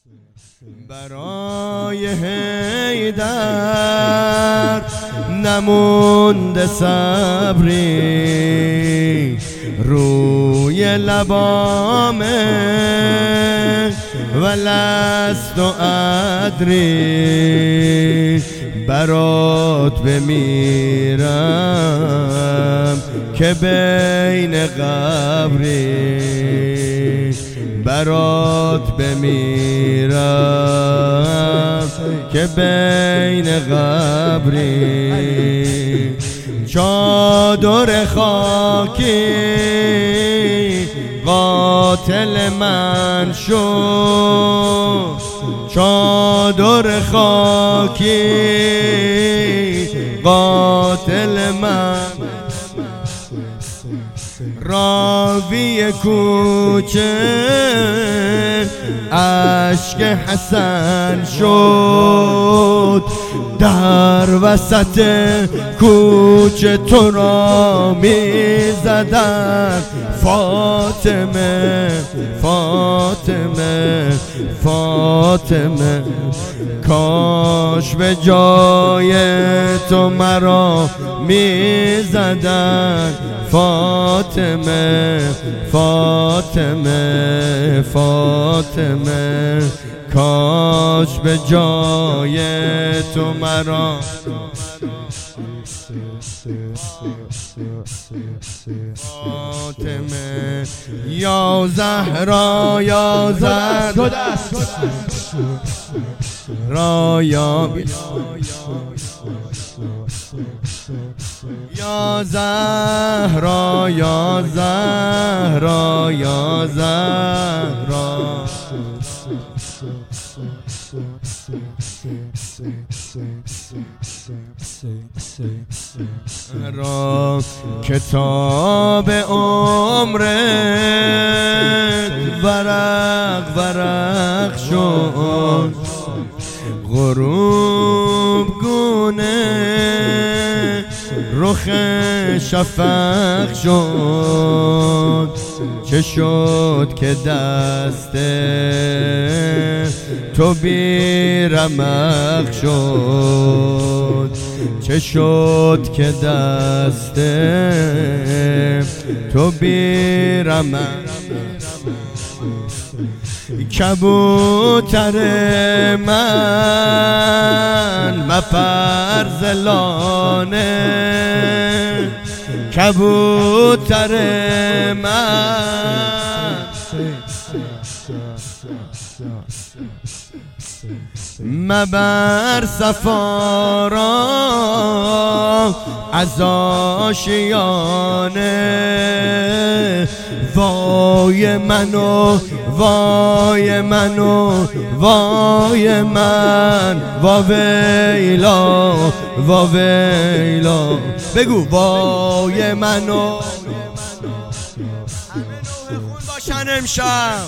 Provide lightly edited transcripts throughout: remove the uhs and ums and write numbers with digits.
برای حیدر نمونده صبری روی لبامه ولست ادری برات بمیرم که بین قبری برات بمیرم که بین قبری چادر خاکی قاتل من شد چادر خاکی قاتل من راوی کوچه اشک حسن شد در وسط کوچه تو را می زدن فاطمه فاطمه فاطمه کاش به جای تو مرا می زدن فاطمه فاطمه فاطمه کاش به جای تو مرا فاطمه یا زهرا یا زهرا یا زهرا یا زهرا یا زهرا را کتاب عمرت ورق ورق شد غروب گونه رخ شفق شد چه شد که دست تو بی رمق شد چه شد که دست تو بی رمق کبوتر من مپر زلانه کبوتر من مبر سفارا از آشیانه وای منو وای منو وای من واویلا واویلا بگو وای منو باشن امشب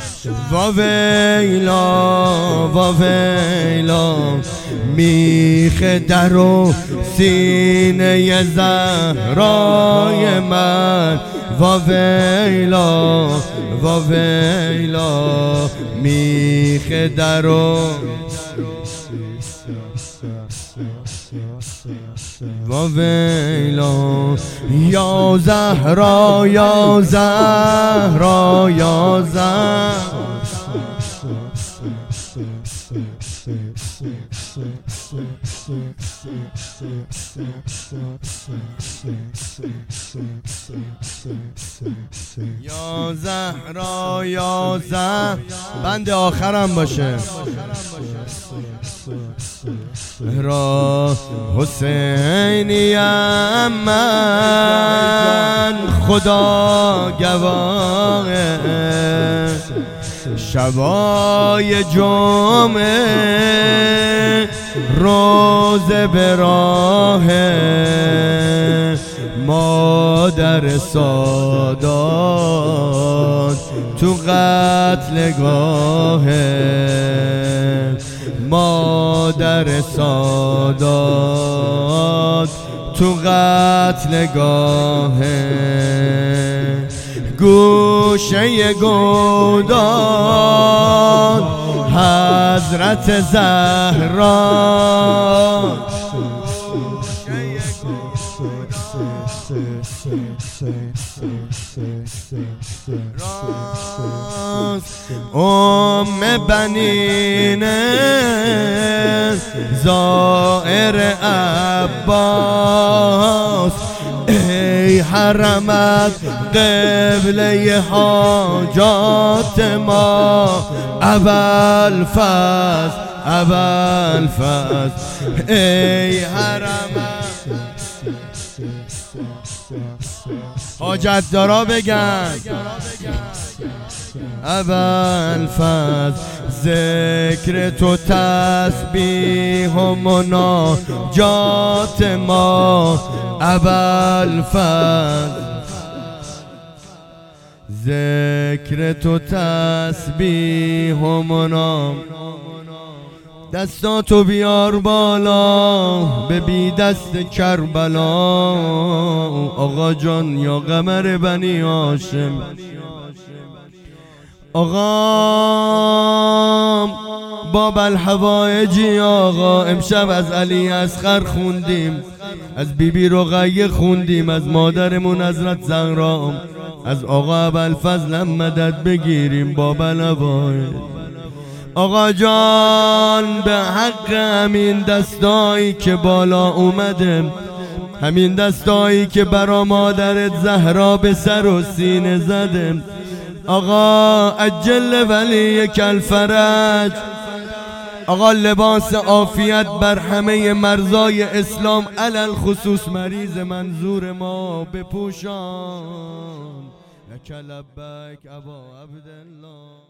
واویلا واویلا میخ در و سینه زهرای من واویلا واویلا میخ در و واویلا یا زهرا یا زهرا یا زهرا یا زهرا یا زهرا بند آخرم باشه را حسینیم من خدا گواهه شبای جمعه روزه به راه مادر سادات تو قتلگاه مادر سادات تو قتلگاه گوشه گودان حضرت زهرا بنین زائر عباس ای حرمت قبله حاجات ما ابوالفضل ای حرمت حاجت دارا بگن ابوالفضل ذکر تو تسبیح و مناجات ما ابوالفضل ذکر تو تسبیح و مناجات دستاتو بیار بالا به بی دست کربلا آقا جان یا قمر بنی هاشم آقا باب الحوائجی آقا امشب از علی اصغر خوندیم از بیبی رقیه خوندیم از مادرمون حضرت زهرا از آقا ابوالفضل مدد بگیریم باب الحوائج آقا جان به حق همین دستایی که بالا اومده همین دستایی که برا مادرت زهرا به سر و سینه زده آقا عجل ولی کالفرج آقا لباس عافیت بر همه مرزای اسلام علل خصوص مریض منظور ما بپوشان لک لبیک ابا عبدالله